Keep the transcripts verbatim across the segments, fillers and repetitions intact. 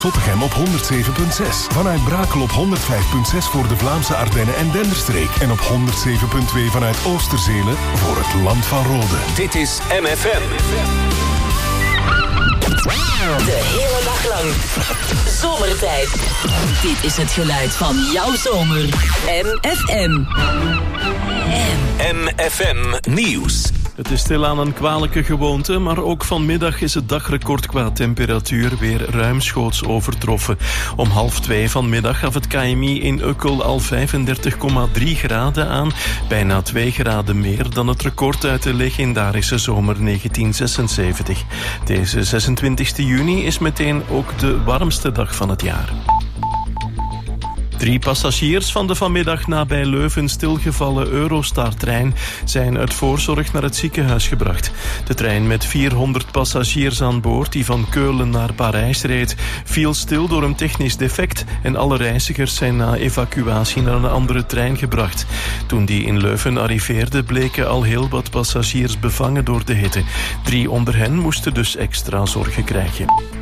Tottegem op honderd zeven komma zes. Vanuit Brakel op honderd vijf komma zes voor de Vlaamse Ardennen en Denderstreek. En op honderd zeven komma twee vanuit Oosterzelen voor het Land van Rode. Dit is M F M. De hele dag lang. Zomertijd. Dit is het geluid van jouw zomer. M F M. M F M Nieuws. Het is stilaan een kwalijke gewoonte, maar ook vanmiddag is het dagrecord qua temperatuur weer ruimschoots overtroffen. Om half twee vanmiddag gaf het K M I in Ukkel al vijfendertig komma drie graden aan, bijna twee graden meer dan het record uit de legendarische zomer negentien zesenzeventig. Deze zesentwintigste juni is meteen ook de warmste dag van het jaar. Drie passagiers van de vanmiddag nabij Leuven stilgevallen Eurostar-trein zijn uit voorzorg naar het ziekenhuis gebracht. De trein met vierhonderd passagiers aan boord die van Keulen naar Parijs reed, viel stil door een technisch defect en alle reizigers zijn na evacuatie naar een andere trein gebracht. Toen die in Leuven arriveerde, bleken al heel wat passagiers bevangen door de hitte. Drie onder hen moesten dus extra zorgen krijgen.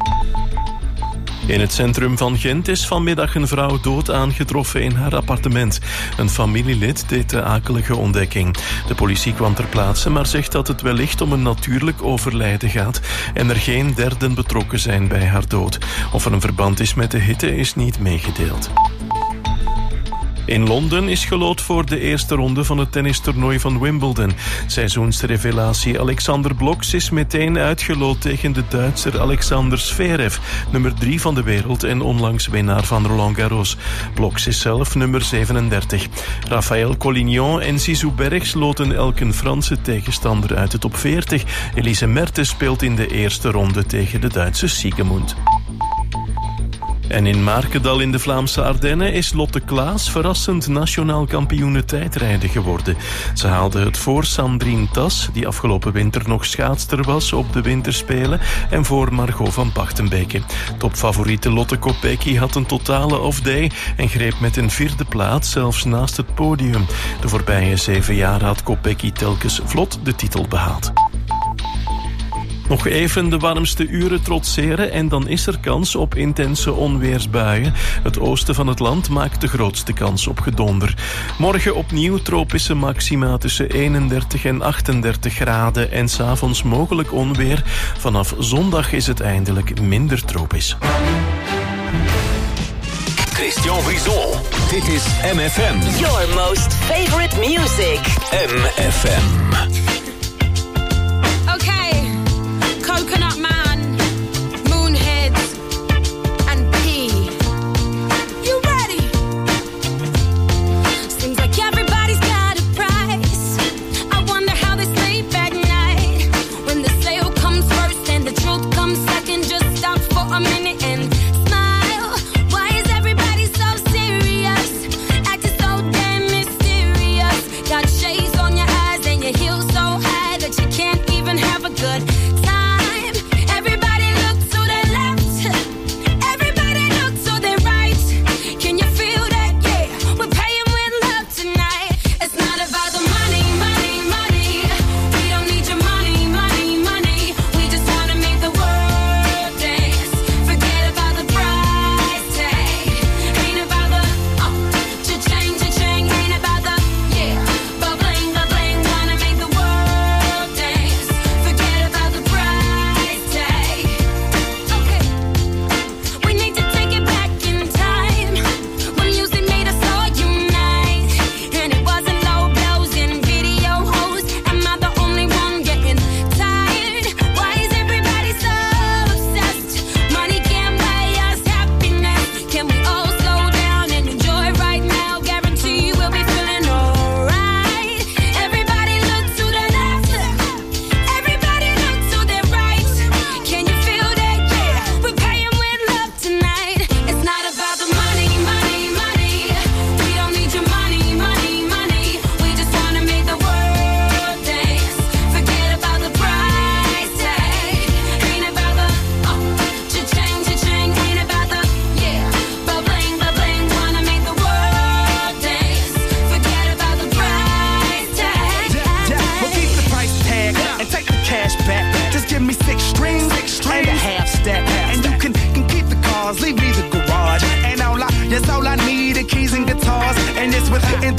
In het centrum van Gent is vanmiddag een vrouw dood aangetroffen in haar appartement. Een familielid deed de akelige ontdekking. De politie kwam ter plaatse, maar zegt dat het wellicht om een natuurlijk overlijden gaat en er geen derden betrokken zijn bij haar dood. Of er een verband is met de hitte is niet meegedeeld. In Londen is gelood voor de eerste ronde van het tennistoernooi van Wimbledon. Seizoensrevelatie Alexander Bloks is meteen uitgeloot tegen de Duitser Alexander Zverev, nummer drie van de wereld en onlangs winnaar van Roland Garros. Bloks is zelf nummer zevenendertig. Raphaël Collignon en Zizou Bergs loten elk een Franse tegenstander uit de top veertig. Elise Mertens speelt in de eerste ronde tegen de Duitse Siegemund. En in Markendal in de Vlaamse Ardennen is Lotte Klaas verrassend nationaal kampioene tijdrijden geworden. Ze haalde het voor Sandrine Tas, die afgelopen winter nog schaatster was op de winterspelen, en voor Margot van Pachtenbeke. Topfavoriete Lotte Kopecky had een totale off-day en greep met een vierde plaats zelfs naast het podium. De voorbije zeven jaar had Kopecky telkens vlot de titel behaald. Nog even de warmste uren trotseren en dan is er kans op intense onweersbuien. Het oosten van het land maakt de grootste kans op gedonder. Morgen opnieuw tropische maxima tussen eenendertig en achtendertig graden en 's avonds mogelijk onweer. Vanaf zondag is het eindelijk minder tropisch. Christian Brison, dit is M F M. Your most favorite music. M F M. Coconut Man, Moonheads, and P. You ready? Seems like everybody's got a price. I wonder how they sleep at night. When the sale comes first and the truth comes second, just stop for a minute and smile. Why is everybody so serious? Acting so damn mysterious. Got shades on your eyes and your heels so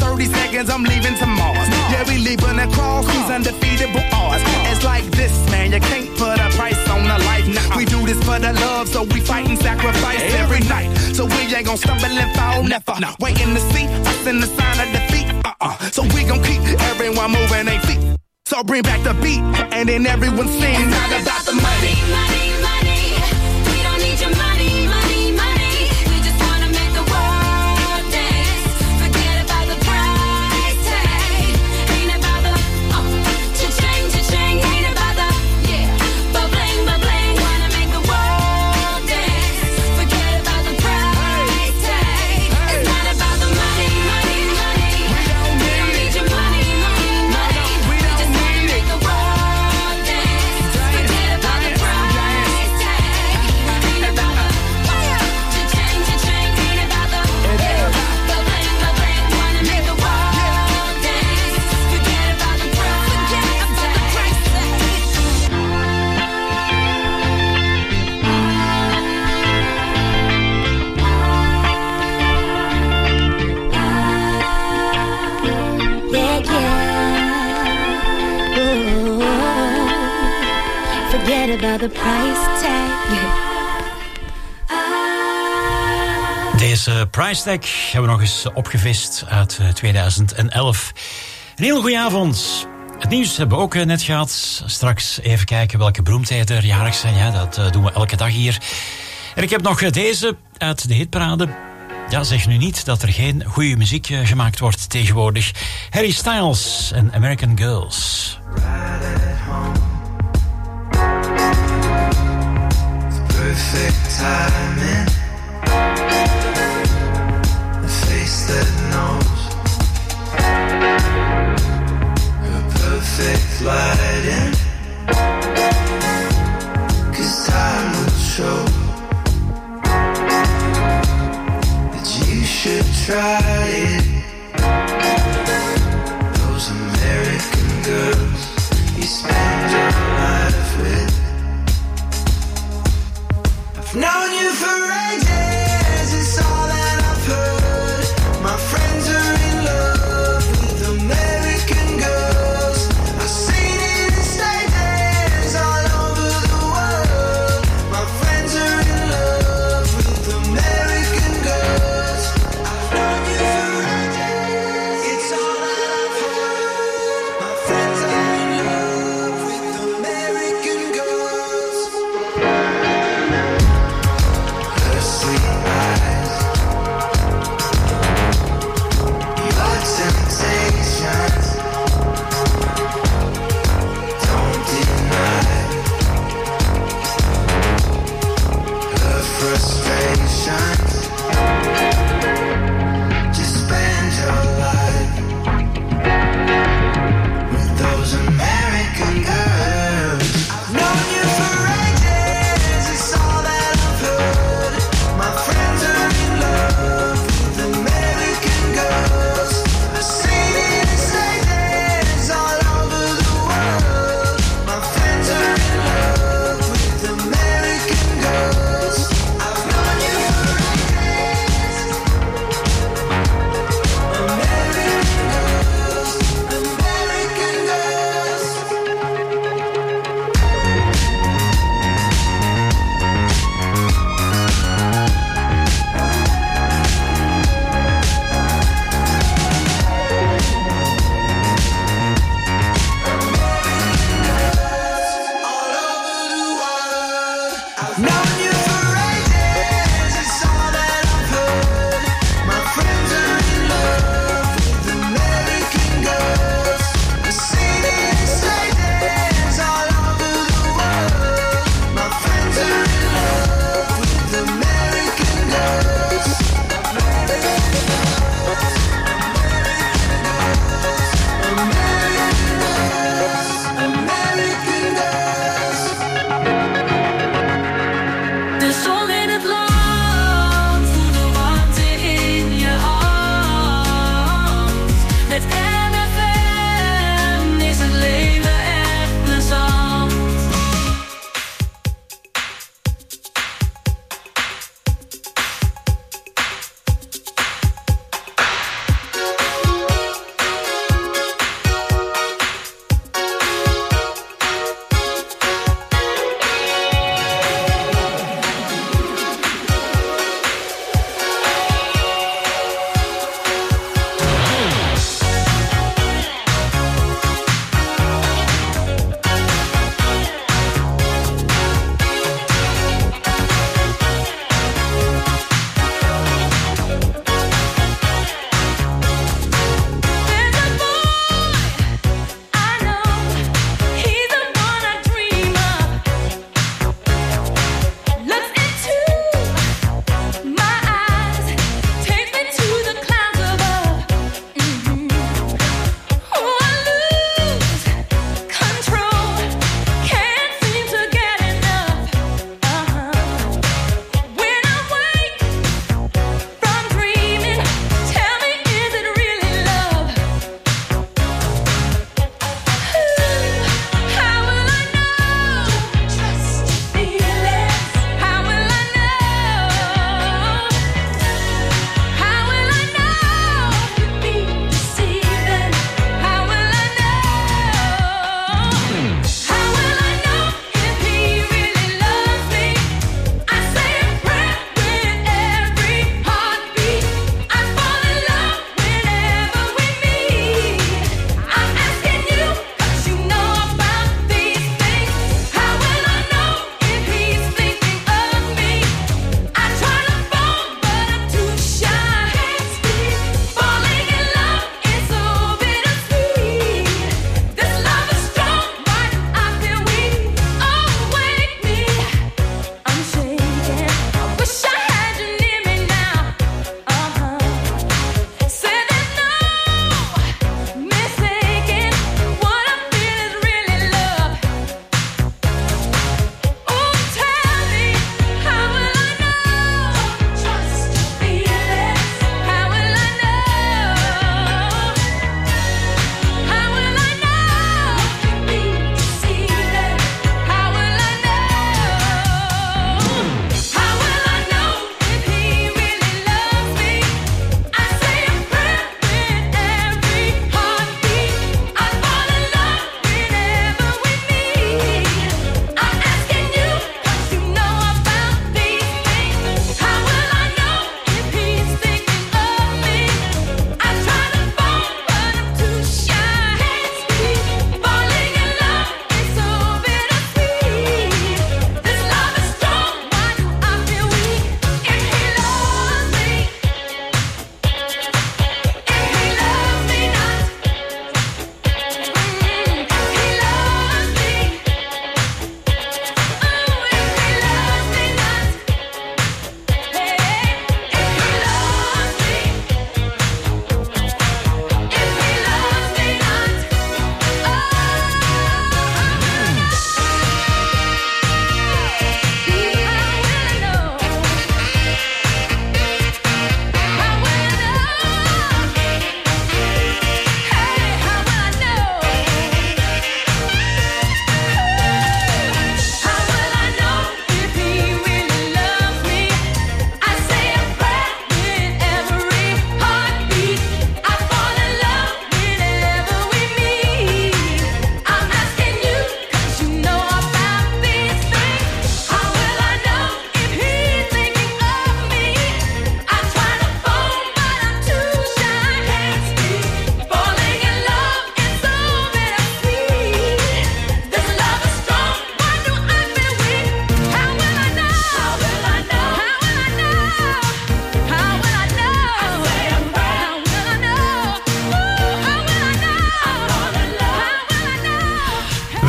thirty seconds, I'm leaving to Mars. Yeah, we leaving across these undefeatable odds. It's like this, man, you can't put a price on a life. Nah, we do this for the love, so we fight and sacrifice every night. So we ain't gon' stumble and fall, never. Waiting to see us in the sign of defeat. Uh-uh. So we gon' keep everyone moving their feet. So bring back the beat, and then everyone sing. It's not about the money, money, money. We don't need your money, money, money. We just wanna make the world dance. Forget about the price tag. Ain't about the uh, cha-ching, cha-ching. Ain't about the yeah, ba-bling, ba-bling. Wanna make the world dance. Forget about the price tag. It's not about the money, money, money. We don't need your money, money, money. We just wanna make the world dance. Forget about the price tag. Ain't about the cha-ching, cha-ching. Ain't about the yeah, ba-bling, ba-bling. Wanna make the world dance. Forget about the price Yeah, yeah. Ooh. Forget about the price tag. Deze price tag hebben we nog eens opgevist uit tweeduizend elf. Een hele goede avond. Het nieuws hebben we ook net gehad. Straks even kijken welke beroemdheden er jarig zijn. Ja, dat doen we elke dag hier. En ik heb nog deze uit de hitparade. Ja, zeg nu niet dat er geen goede muziek gemaakt wordt tegenwoordig. Harry Styles en American Girls. Perfect timing. A face that knows. A perfect lighting. 'Cause time will show that you should try it. Those American girls you spend your life with. I've known you for ages, it's all that I've heard. My friends are in love with American girls. I've seen it in stages all over the world. My friends are in love with American girls. I've known you for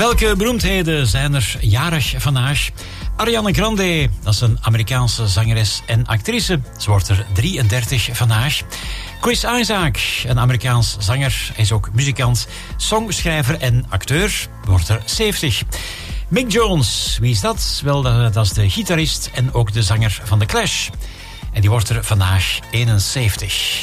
Welke beroemdheden zijn er jarig vandaag? Ariana Grande, dat is een Amerikaanse zangeres en actrice. Ze wordt er drieëndertig vandaag. Chris Isaak, een Amerikaans zanger. Hij is ook muzikant, songschrijver en acteur. Wordt er zeventig. Mick Jones, wie is dat? Wel, dat is de gitarist en ook de zanger van The Clash. En die wordt er vandaag eenenzeventig.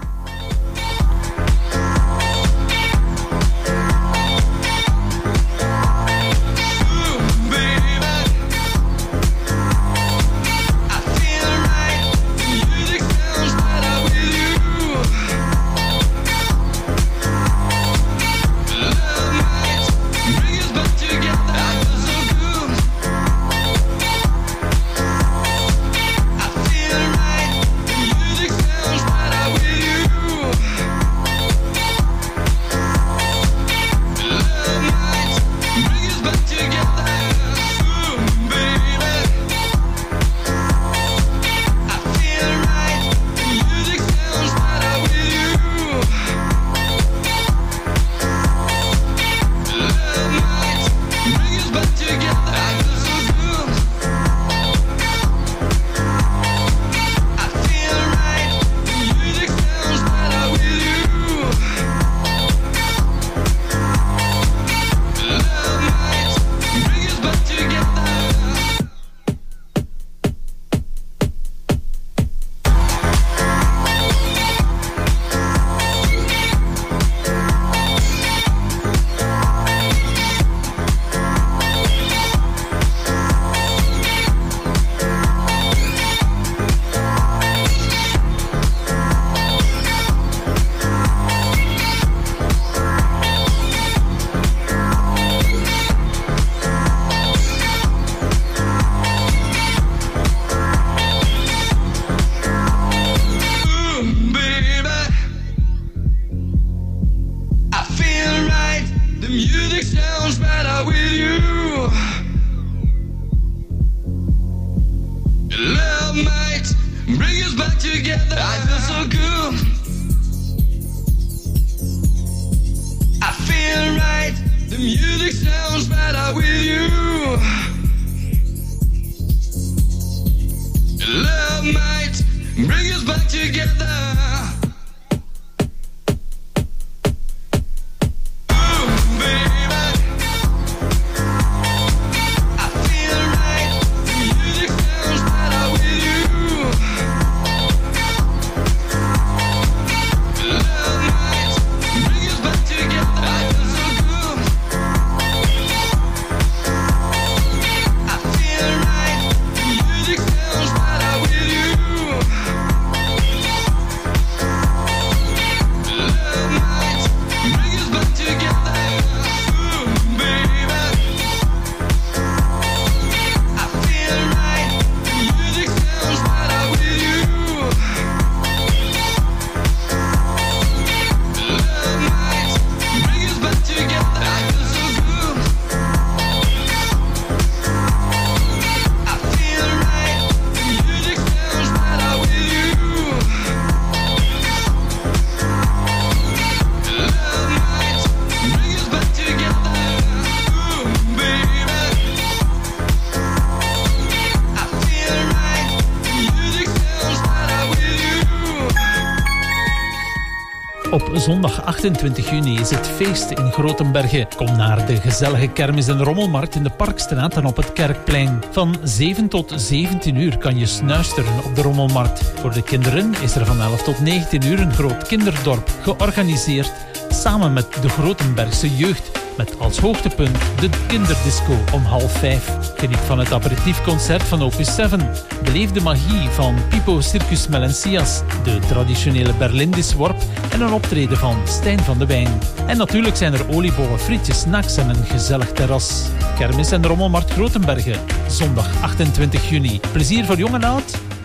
Op zondag achtentwintig juni is het feest in Grotenbergen. Kom naar de gezellige kermis- en rommelmarkt in de Parkstraat en op het Kerkplein. Van zeven tot zeventien uur kan je snuisteren op de rommelmarkt. Voor de kinderen is er van elf tot negentien uur een groot kinderdorp georganiseerd samen met de Grotenbergse jeugd. Met als hoogtepunt de kinderdisco om half vijf. Geniet van het aperitiefconcert van Opus zeven. Beleef de magie van Pipo Circus Melencias, de traditionele Berlindisworp en een optreden van Stijn van de Wijn. En natuurlijk zijn er oliebollen, frietjes, snacks en een gezellig terras. Kermis en rommelmarkt Grotenbergen, zondag achtentwintig juni. Plezier voor jong en oud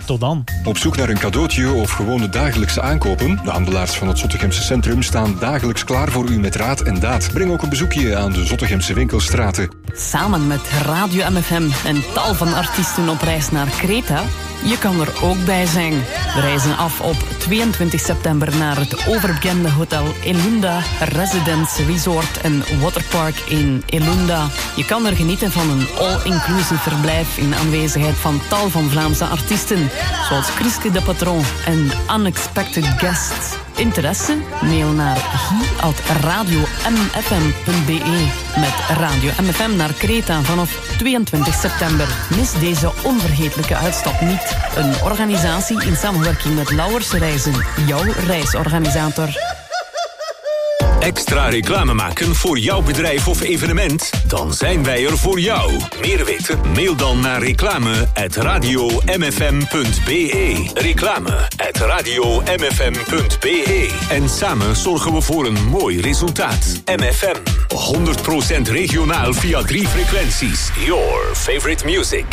Tot dan. Op zoek naar een cadeautje of gewone dagelijkse aankopen? De handelaars van het Zottegemse centrum staan dagelijks klaar voor u met raad en daad. Breng ook een bezoekje aan de Zottegemse winkelstraten. Samen met Radio M F M en tal van artiesten op reis naar Kreta. Je kan er ook bij zijn. We reizen af op tweeëntwintig september naar het overbekende hotel Elunda Residence Resort en Waterpark in Elunda. Je kan er genieten van een all-inclusive verblijf in aanwezigheid van tal van Vlaamse artiesten, zoals Chriske de Patron en Unexpected Guests. Interesse? Mail naar guy at radio m f m punt b e met Radio M F M naar Kreta vanaf tweeëntwintig september. Mis deze onvergetelijke uitstap niet. Een organisatie in samenwerking met Lauwers Reizen, jouw reisorganisator. Extra reclame maken voor jouw bedrijf of evenement? Dan zijn wij er voor jou. Meer weten? Mail dan naar reclame at radio m f m punt b e. Reclame at radio m f m punt b e. En samen zorgen we voor een mooi resultaat. M F M, honderd procent regionaal via drie frequenties. Your favorite music.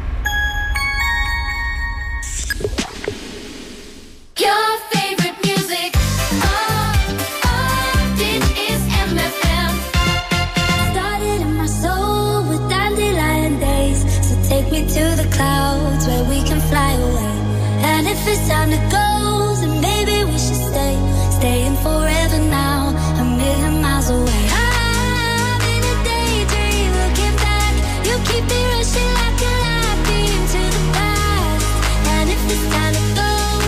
Your favorite music. Oh, oh, dit is M F M. Started in my soul with dandelion days. So take me to the clouds where we can fly away. And if it's time to go, then maybe we should stay. Staying forever now, a million miles away. I'm in a daydream, looking back. You keep me rushing like a light beam to the past. And if it's time to go,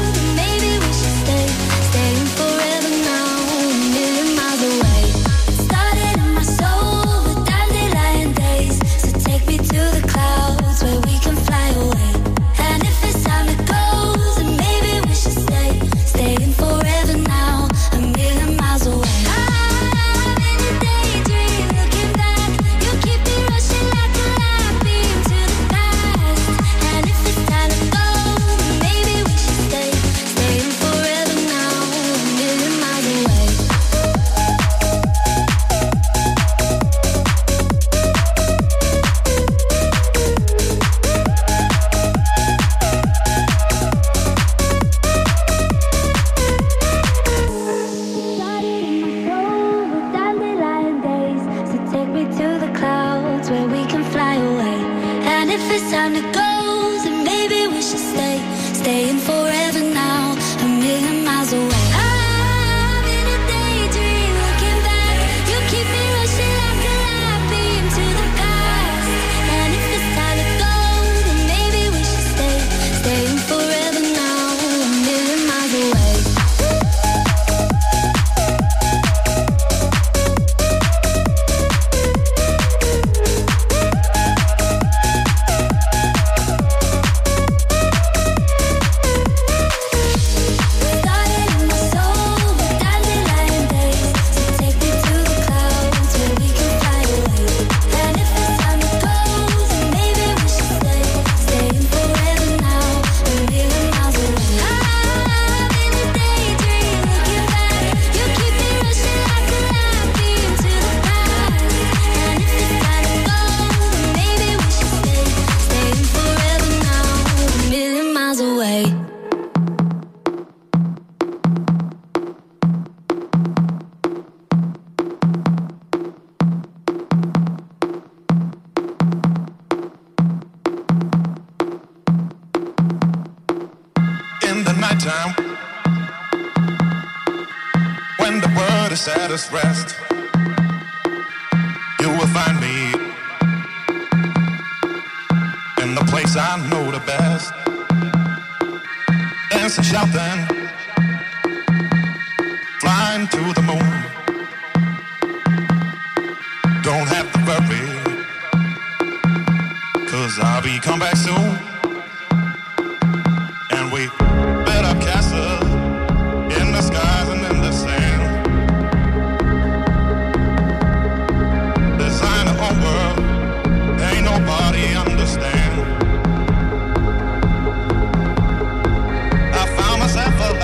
rest, you will find me in the place I know the best. Dancing, shouting, flying to the moon. Don't have to worry, 'cause I'll be come back soon. And we build up castles in the skies and in the sand. Design a whole world, ain't nobody understand. I found myself a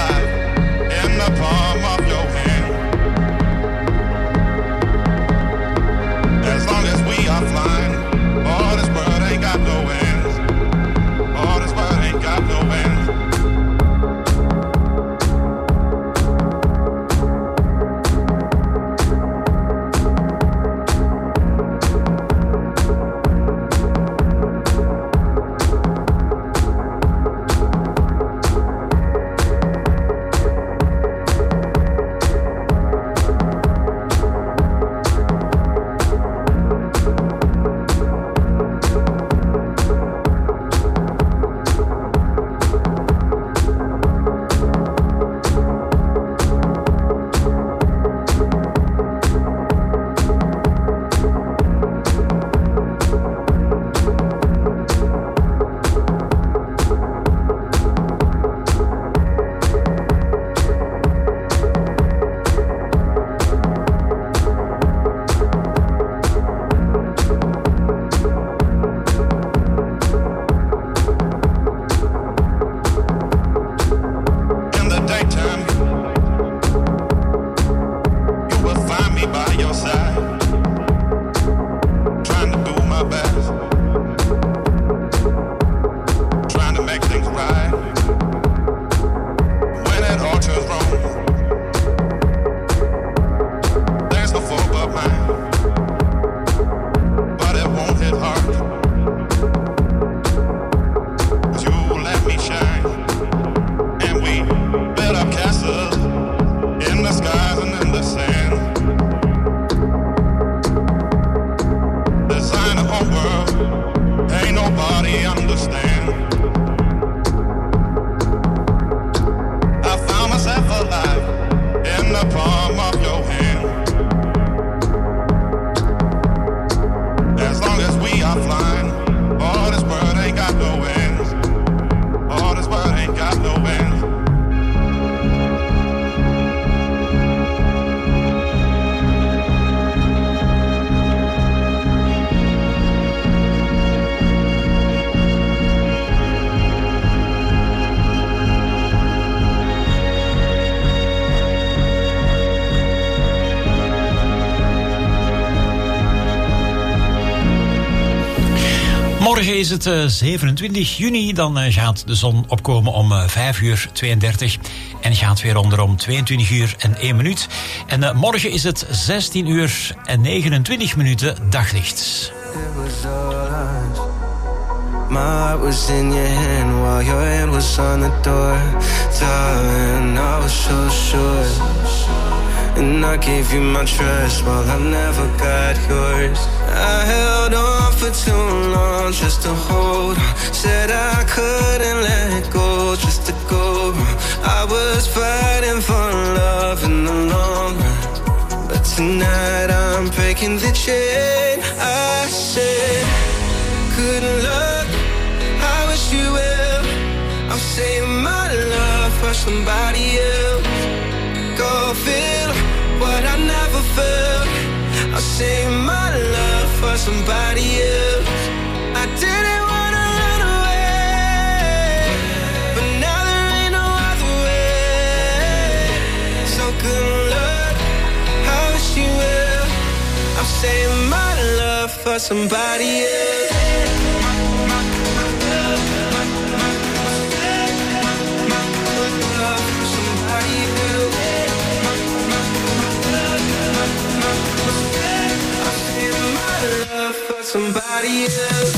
is het uh, zevenentwintig juni. Dan uh, gaat de zon opkomen om uh, vijf uur tweeëndertig. En gaat weer onder om tweeëntwintig uur en één minuut. En uh, morgen is het zestien uur en negenentwintig minuten daglicht. My heart was in your hand while your hand was on the door. Darling, I was so sure. And I gave you my trust while I never got yours. I held on for too long just to hold on. Said I couldn't let go just to go. I was fighting for love in the long run. But tonight I'm breaking the chain. I said, good luck, I wish you well. I'm saving my love for somebody else. Go feel what I never felt. I'll save my love for somebody else. I didn't wanna run away, but now there ain't no other way. So good luck, I wish you well. I'm saving my love for somebody else. Somebody else.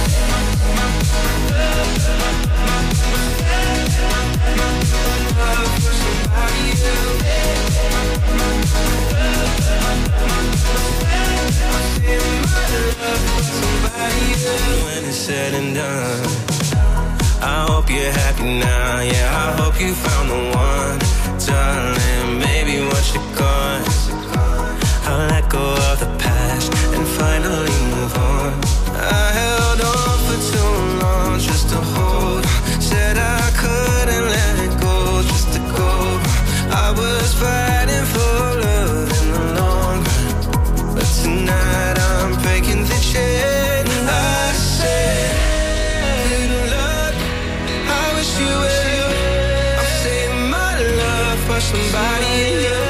When it's said and done, I hope you're happy now. Yeah, I hope you found the one, darling. Maybe once you're gone, I'll let go of the past and finally move on. I held on for too long just to hold on. Said I couldn't let go just to go. I was fighting for love in the long run. But tonight I'm breaking the chain. I said, good luck, I wish you well. I'm saving my love for somebody else.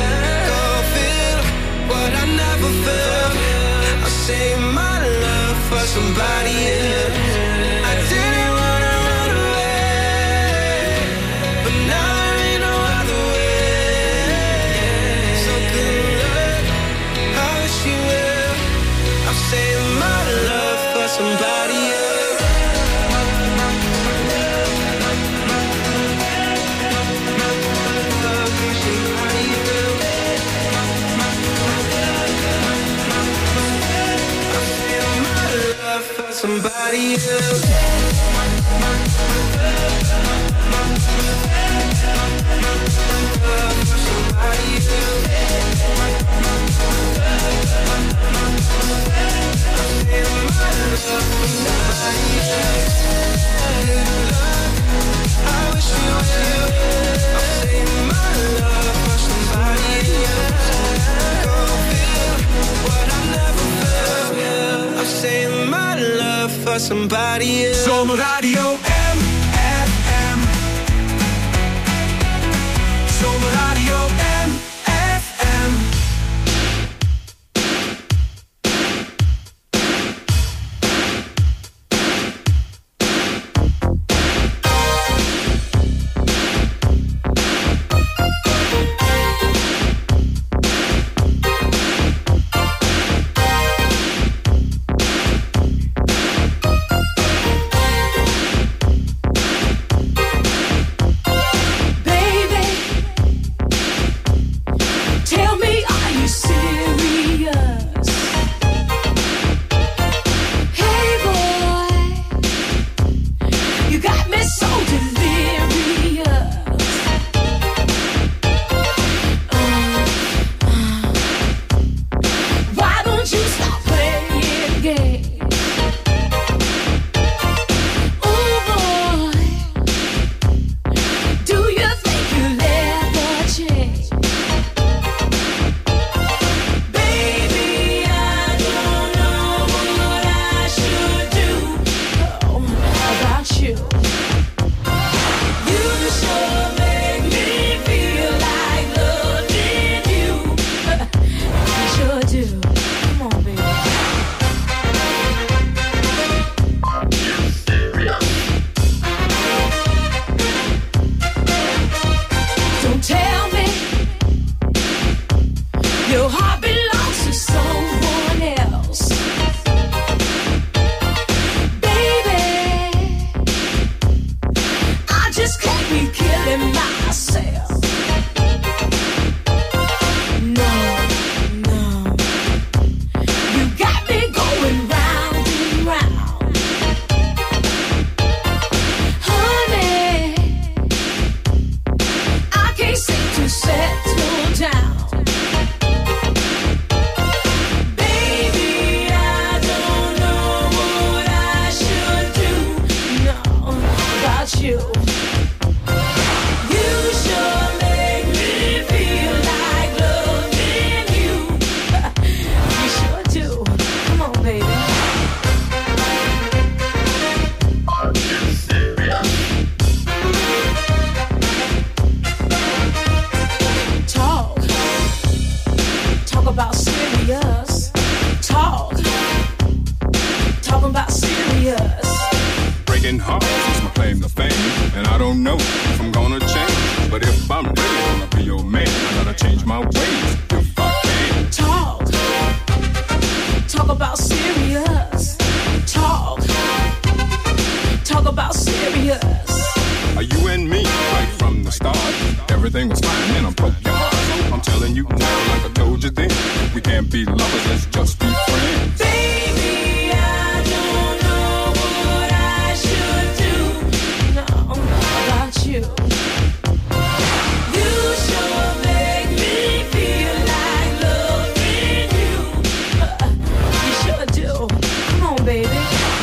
I never felt. I save my love for somebody else. I didn't wanna run away, but now there ain't no other way. So good luck, I wish you well. I'm saving my love for somebody else. Somebody else. I wish you well. I'm saving my love for somebody else. Go feel what I never felt. I'm saving my love for somebody else. Zomerradio M F M. Zomerradio M F M. my ways if I can. Talk, talk about serious. Talk, talk about serious. Are you and me right from the start? Everything was fine and I broke your heart. So I'm telling you now, like I told you then, we can't be lovers, let's just be friends. Baby, I don't know what I should do. No, about you. You sure make me feel like loving you. Uh, you sure do. Come on, baby.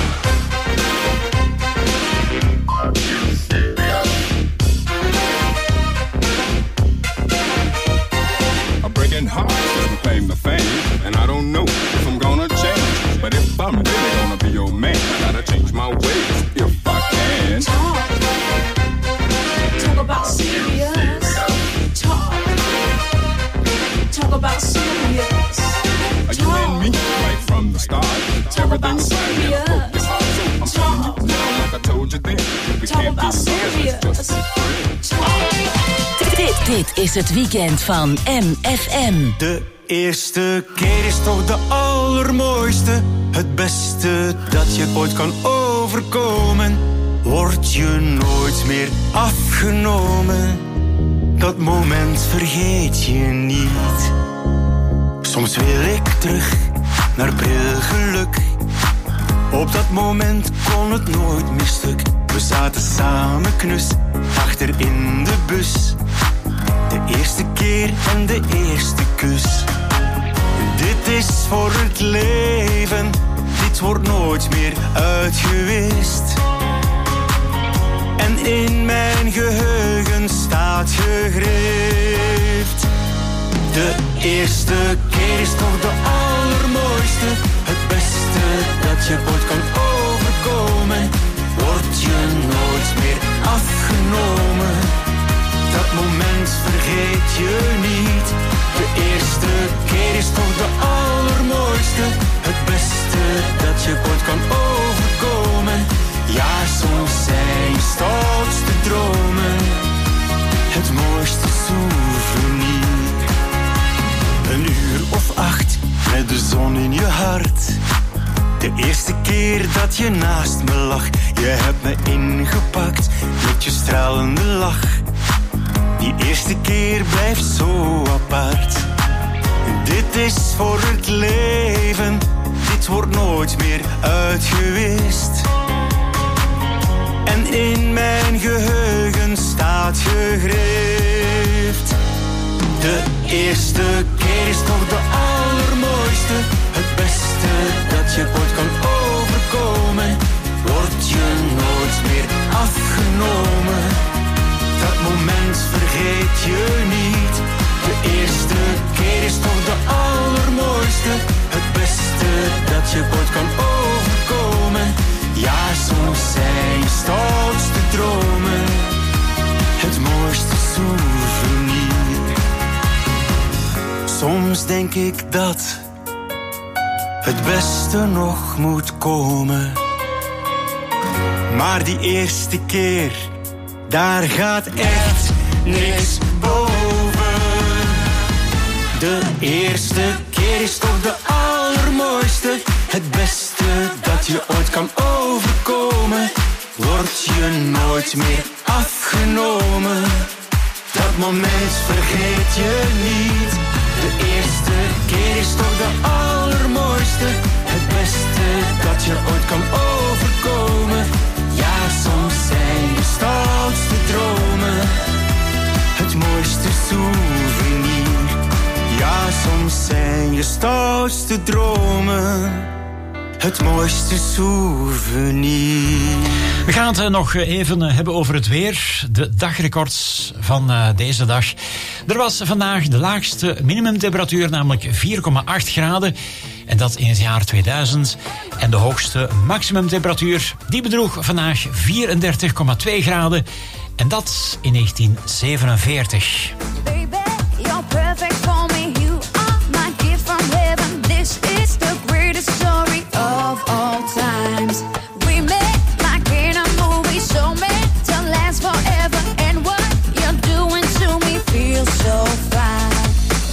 Breaking hearts as we claim the fame, and I don't know if I'm gonna change. But if I'm really gonna be your man, I gotta change my ways if I can. Talk, talk about serious. Talk, talk about serious. Are you and me right from the start? Everything was fine and I broke your heart. So I'm telling you now, like I told you then, we Talk can't be about lovers, let's just be serious. friends. Dit, dit is het weekend van M F M. De eerste keer is toch de allermooiste. Het beste dat je ooit kan overkomen. Word je nooit meer afgenomen. Dat moment vergeet je niet. Soms wil ik terug naar brilgeluk. Op dat moment kon het nooit meer stuk. We zaten samen knus, achter in de bus. De eerste keer en de eerste kus. Dit is voor het leven, dit wordt nooit meer uitgewist. En in mijn geheugen staat gegrift. De eerste keer is toch de allermooiste. Het beste dat je ooit kan overkomen. Word je nooit meer afgenomen. Dat moment vergeet je niet. De eerste keer is toch de allermooiste. Het beste dat je ooit kan overkomen. Ja, soms zijn je stoutste dromen het mooiste souvenir. Een uur of acht met de zon in je hart. De eerste keer dat je naast me lag. Je hebt me ingepakt met je stralende lach. Die eerste keer blijft zo apart. Dit is voor het leven, dit wordt nooit meer uitgewist. En in mijn geheugen staat gegrift. De eerste keer is toch de allermooiste. Het beste dat je ooit kan overkomen. Word je nooit meer afgenomen. Dat moment vergeet je niet. De eerste keer is toch de allermooiste. Het beste dat je ooit kan overkomen. Ja, soms zijn je stoutste dromen het mooiste souvenir. Soms denk ik dat het beste nog moet komen. Maar die eerste keer, daar gaat echt niks boven. De eerste keer is toch de allermooiste. Het beste dat je ooit kan overkomen. Word je nooit meer afgenomen. Dat moment vergeet je niet. De eerste keer is toch de allermooiste. Het beste dat je ooit kan overkomen. Ja, soms zijn je stoutste dromen het mooiste souvenir. Ja, soms zijn je stoutste dromen het mooiste souvenir. We gaan het nog even hebben over het weer. De dagrecords van uh, deze dag. Er was vandaag de laagste minimumtemperatuur, namelijk vier komma acht graden. En dat in het jaar tweeduizend. En de hoogste maximumtemperatuur, die bedroeg vandaag vierendertig komma twee graden. En dat in negentien zevenenveertig. Baby, you're perfect for me. You are my gift from heaven. This is the greatest story of all times. We met like in a movie, so meant to last forever. And what you're doing to me feels so fine.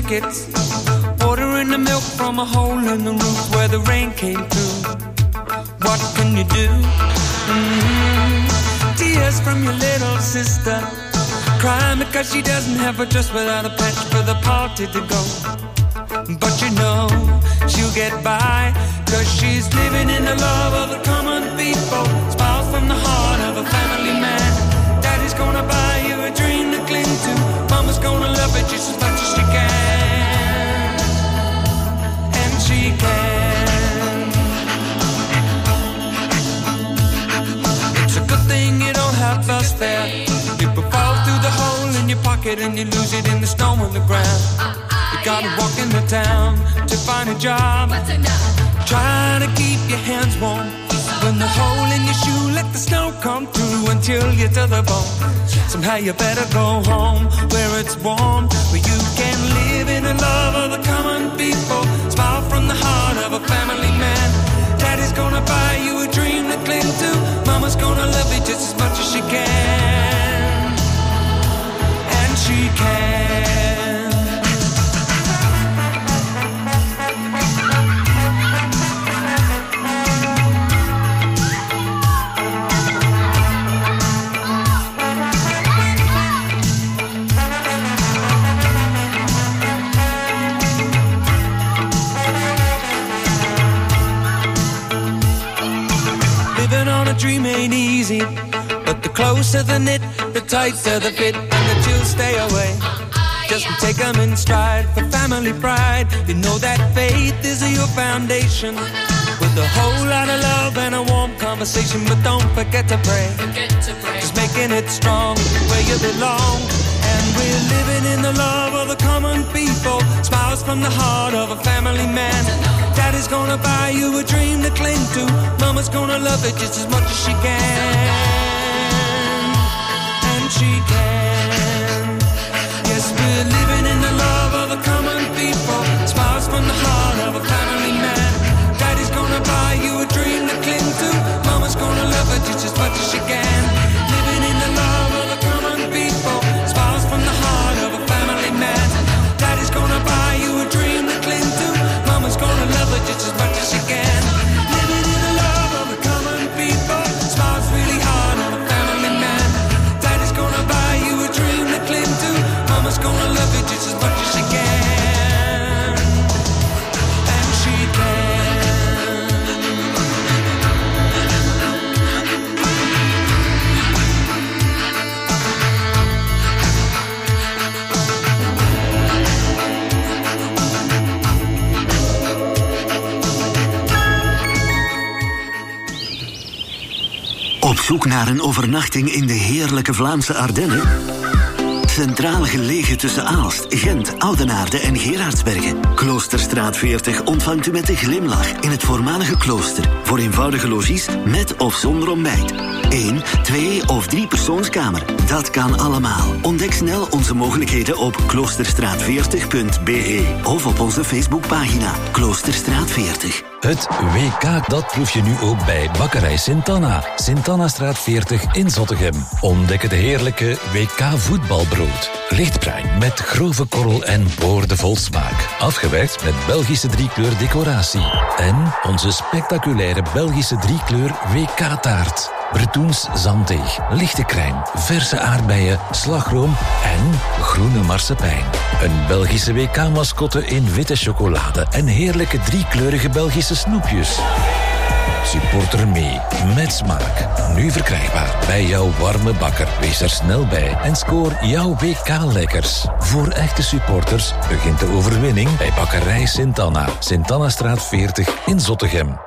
crickets, watering the milk from a hole in the roof where the rain came through. What can you do? Mm-hmm. Tears from your little sister, crying because she doesn't have a dress without a patch for the party to go. But you know she'll get by, cause she's living in the love of the common people. Smiles from the heart of a family man. Daddy's gonna buy you a dream to cling to. Mama's gonna love it just as much as she can. And she can. It's a good thing you don't have to spare. You could fall through the hole in your pocket and you lose it in the snow on the ground. You gotta walk in the town to find a job. Try to keep your hands warm. When the hole in your shoe, let the snow come through until you're to the bone. Somehow you better go home where it's warm, where you can live in the love of the common people. Smile from the heart of a family man. Daddy's gonna buy you a dream to cling to. Mama's gonna love you just as much as she can. And she can. Dream ain't easy, but the closer the knit, the tighter the fit, and the chills stay away. Just take them in stride for family pride. You know that faith is your foundation, with a whole lot of love and a warm conversation. But don't forget to pray, just making it strong where you belong. And we're living in the love of the common people. Smiles from the heart of a family man. Daddy's gonna buy you a dream to cling to. Mama's gonna love it just as much as she can. And she can. Yes, we're living in the love of the common people. Smiles from the heart of a family man. Daddy's gonna buy you a dream to cling to. Mama's gonna love it just as much as she can. Living in the love of the common people. Smiles from the heart of a family man. Daddy's gonna buy you a dream to cling to. Mama's gonna love it just as much as she can. Living in the love of the common people. Smiles really hard on a family man. Daddy's gonna buy you a dream to cling to. Mama's gonna love it just as much as she can. And she can. Op zoek naar een overnachting in de heerlijke Vlaamse Ardennen? Centraal gelegen tussen Aalst, Gent, Oudenaarde en Gerardsbergen. Kloosterstraat veertig ontvangt u met een glimlach in het voormalige klooster. Voor eenvoudige logies met of zonder ontbijt. Eén, twee of drie persoonskamer. Dat kan allemaal. Ontdek snel onze mogelijkheden op kloosterstraat veertig punt b e of op onze Facebookpagina Kloosterstraat veertig. Het W K, dat proef je nu ook bij Bakkerij Sint-Anna. Sint-Anna-straat veertig in Zottegem. Ontdek het heerlijke W K voetbalbrood. Lichtbruin met grove korrel en boordevol smaak. Afgewerkt met Belgische driekleur decoratie. En onze spectaculaire Belgische driekleur W K-taart. Bretoens zanddeeg, lichte crème, verse aardbeien, slagroom en groene marsepein. Een Belgische W K-mascotte in witte chocolade en heerlijke driekleurige Belgische snoepjes. Supporter mee, met smaak. Nu verkrijgbaar bij jouw warme bakker. Wees er snel bij en scoor jouw W K-lekkers. Voor echte supporters begint de overwinning bij Bakkerij Sint-Anna. Sint-Anna-straat veertig in Zottegem.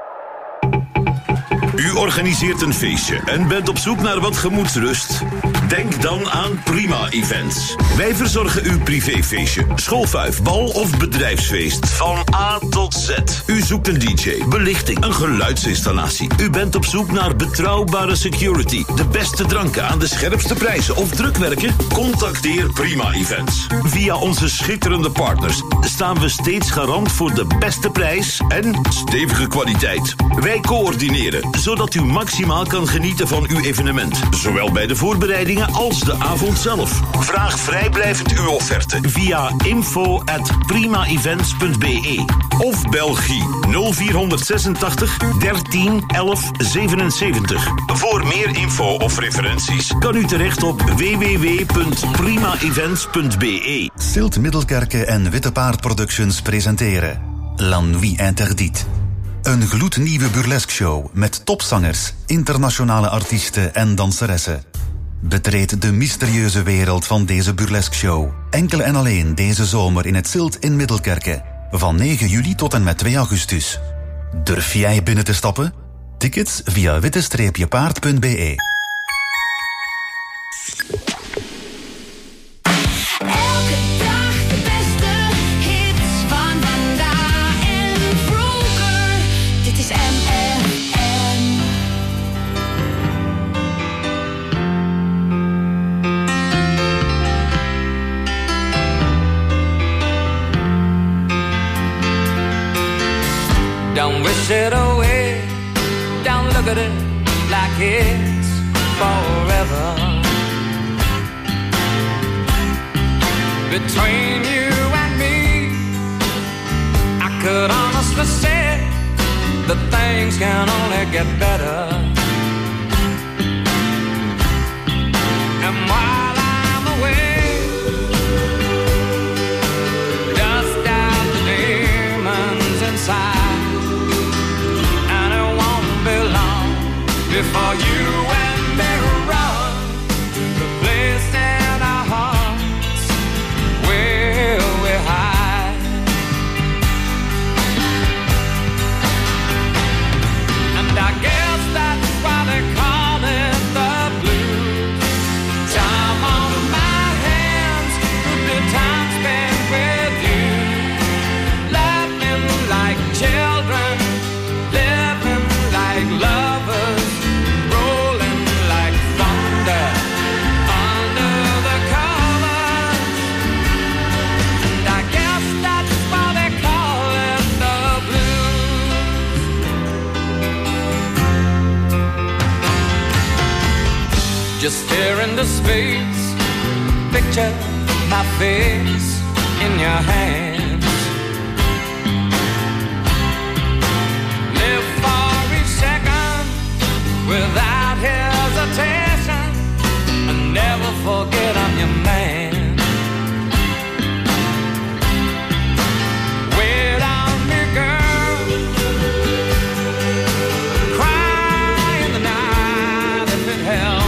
U organiseert een feestje en bent op zoek naar wat gemoedsrust? Denk dan aan Prima Events. Wij verzorgen uw privéfeestje, schoolfuif, bal of bedrijfsfeest. Van A tot Z. U zoekt een D J, belichting, een geluidsinstallatie. U bent op zoek naar betrouwbare security, de beste dranken aan de scherpste prijzen of drukwerken? Contacteer Prima Events. Via onze schitterende partners staan we steeds garant voor de beste prijs en stevige kwaliteit. Wij coördineren, zodat u maximaal kan genieten van uw evenement. Zowel bij de voorbereidingen dingen als de avond zelf. Vraag vrijblijvend uw offerte via info at primaevents punt be of België nul vierhonderdzesentachtig dertien elf zevenenzeventig. Voor meer info of referenties kan u terecht op w w w punt primaevents punt be. Silt Middelkerke en Witte Paard Productions presenteren La Nuit Interdite. Een gloednieuwe burlesque show met topzangers, internationale artiesten en danseressen. Betreed de mysterieuze wereld van deze burlesque show. Enkel en alleen deze zomer in het Silt in Middelkerke. Van negen juli tot en met twee augustus. Durf jij binnen te stappen? Tickets via witte paard punt be. Don't wish it away, don't look at it like it's forever. Between you and me, I could honestly say that things can only get better. And while I'm away, dust out the demons inside. Before you and me run the place in our hearts where we hide. And I guess that's why they call it the blues. Time on my hands, good time spent with you. Laughing like children, living like lovers. Just stare into space, picture my face in your hands. Live for each second without hesitation, and never forget I'm your man. Wait on me, girl, cry in the night if it helps.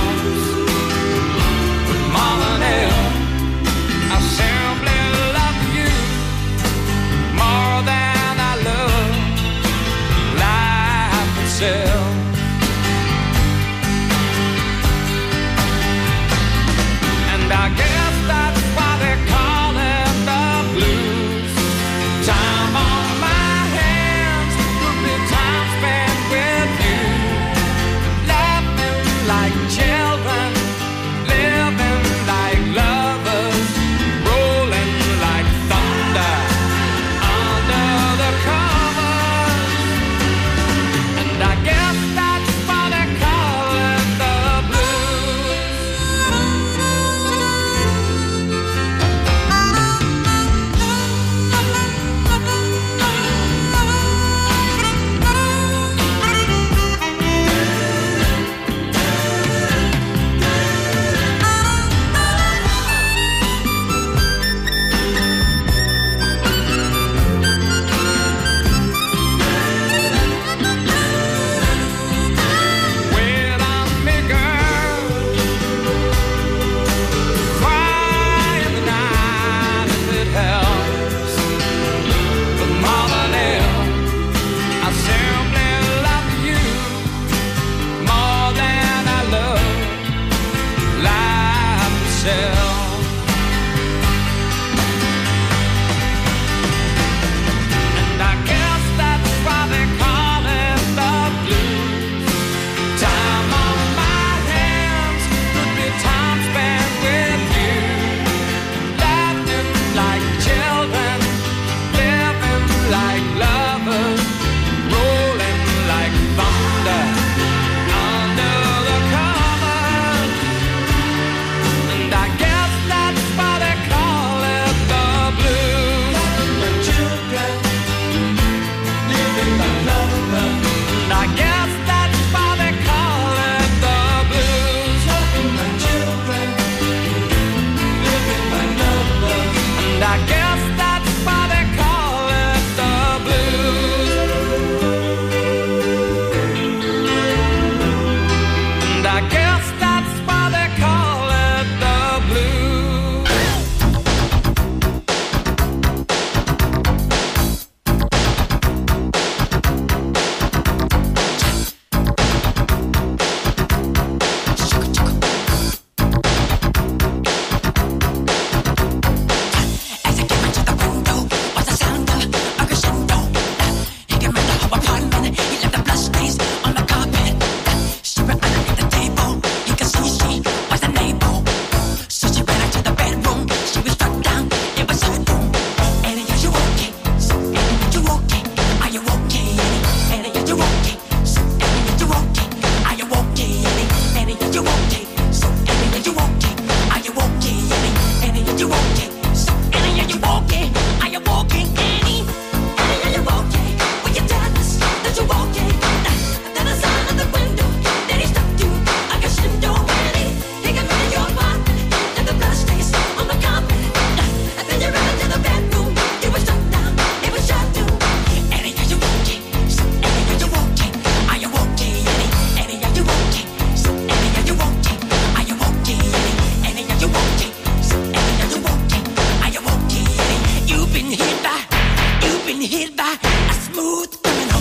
hit by a smooth criminal.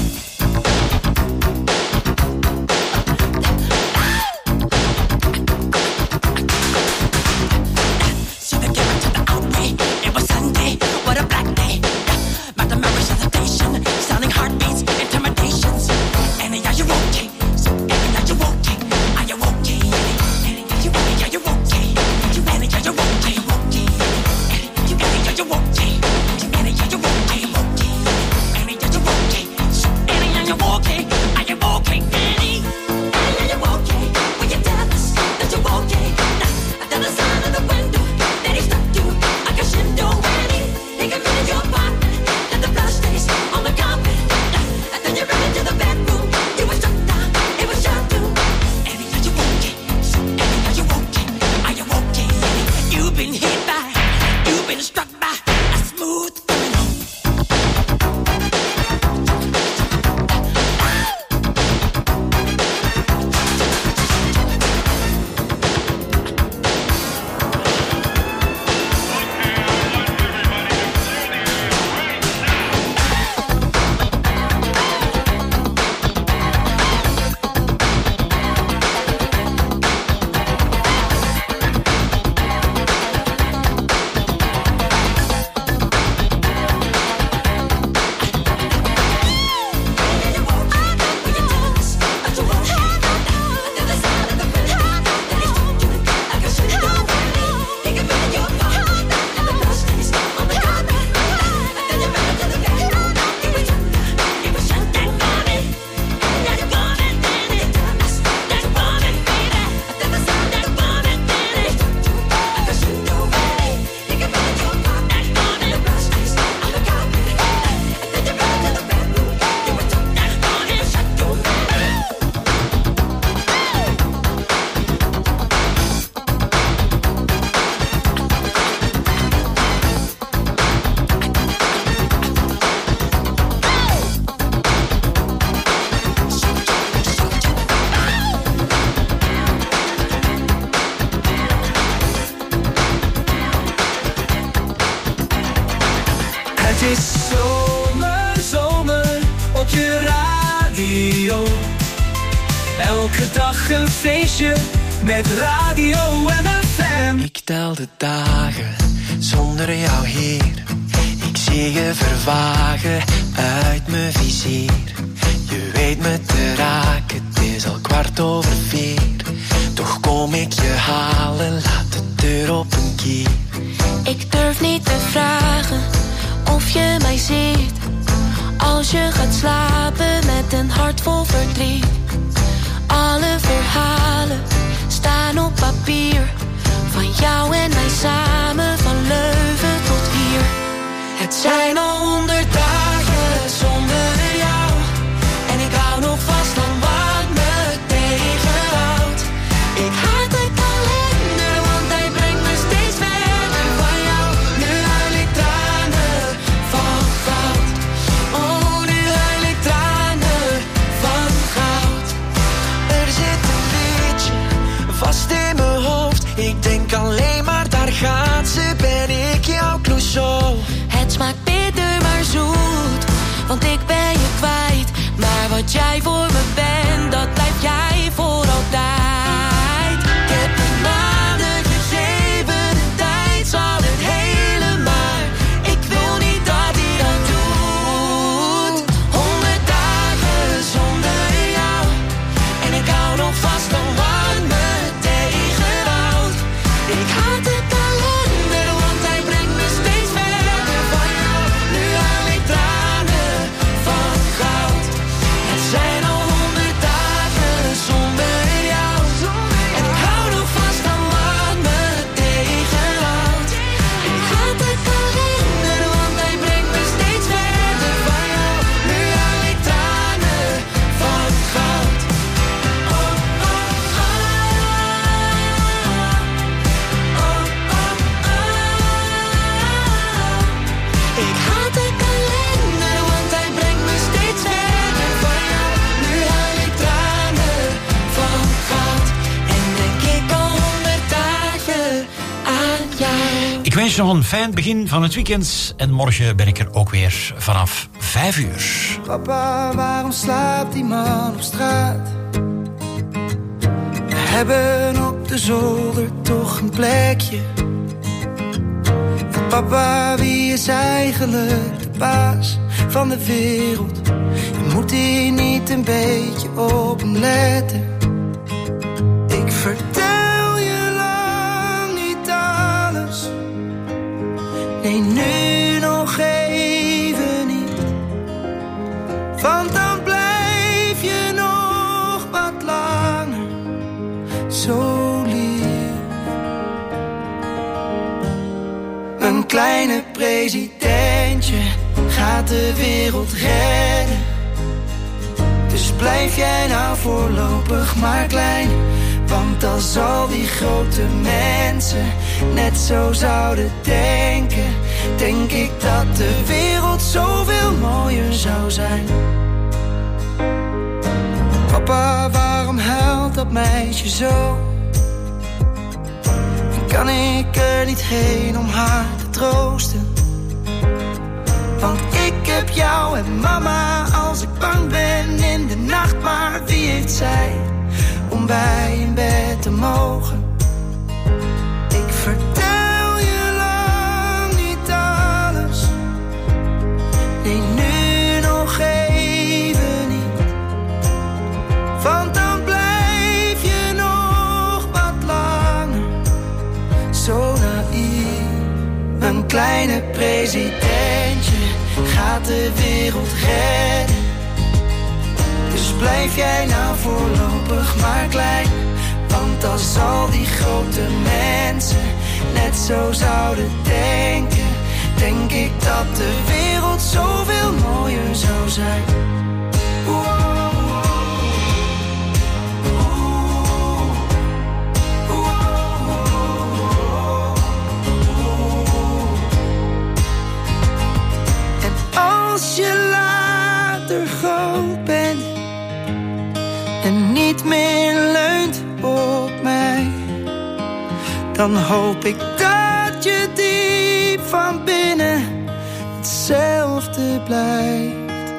So they came to the outbreak. It was Sunday, what a black day. But the memories of the patient, sounding heartbeats, intimidations. And are you okay? So, and are you okay? Are you okay? And are you okay? Are you okay? You and are you okay? Okay. And you and are you okay? You and are you okay? Okay. And are you okay? So, and are you okay? Are you okay? Annie? And are you okay? Will you tell us that you're okay? Now, at the side of the window, that he stuck you like a shindo. Annie, he committed your part, and the blood stains on the carpet. And then you ran into the bedroom. You were struck down, it was shot too. Annie, are you okay? So, Annie, are you okay? Are you okay? Annie, you've been hit by, you've been struck by a smooth criminal. Het is zomer, zomer op je radio. Elke dag een feestje met Radio M F M. Ik tel de dagen zonder jou hier. Ik zie je vervagen uit mijn vizier. Je weet me te raken, het is al kwart over vier. Toch kom ik je halen, laat de deur op een kier. Ik durf niet te vragen of je mij ziet. Als je gaat slapen met een hart vol verdriet. Alle verhalen staan op papier. Van jou en mij samen, van Leuven tot hier. Het zijn al honderd dagen zonder jou. En ik hou nog vast aan wat me tegenhoudt. Ik haat de kalender, want hij brengt me steeds verder van jou. Nu huil ik tranen van goud. Oh, nu huil ik tranen van goud. Er zit een liedje vast in mijn hoofd. Ik denk alleen maar, daar gaat ze, ben ik jouw Clouseau. Het smaakt bitter maar zoet, want ik ben je kwijt. Maar wat jij voor me bent, dat blijf jij voor altijd. Ik heb een maanden gegeven, de tijd zal het helen, maar ik wil niet dat hij dat doet. Honderd dagen zonder jou, en ik hou nog vast aan wat me tegenhoudt. Ik haat de kalender, want hij brengt me steeds verder van jou. Nu huil ik tranen van goud. Het zijn al Sean, fijn begin van het weekend. En morgen ben ik er ook weer vanaf vijf uur. Papa, waarom slaapt die man op straat? We hebben op de zolder toch een plekje. En papa, wie is eigenlijk de baas van de wereld? Je moet hier niet een beetje op hem letten. Ik vertel je lang niet alles. Nee, nu nog even niet. Want dan blijf je nog wat langer zo lief. Een kleine presidentje gaat de wereld redden. Dus blijf jij nou voorlopig maar klein. Want als al die grote mensen net zo zouden denken, denk ik dat de wereld zoveel mooier zou zijn. Papa, waarom huilt dat meisje zo? En kan ik er niet heen om haar te troosten? Want ik heb jou en mama als ik bang ben in de nacht. Maar wie heeft zij om bij in bed te mogen? Ik vertel je lang niet alles. Nee, nu nog even niet. Want dan blijf je nog wat langer zo naïef. Een kleine presidentje gaat de wereld redden. Dus blijf jij nou voorlopig maar klein. Want als al die grote mensen net zo zouden denken, denk ik dat de wereld zoveel mooier zou zijn. Als je later groot bent en niet meer leunt op mij, dan hoop ik dat je diep van binnen hetzelfde blijft.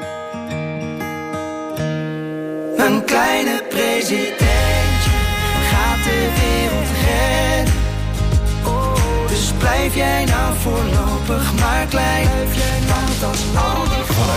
Een kleine presidentje gaat de wereld redden. Dus blijf jij nou voorlopig maar klein. Want als al die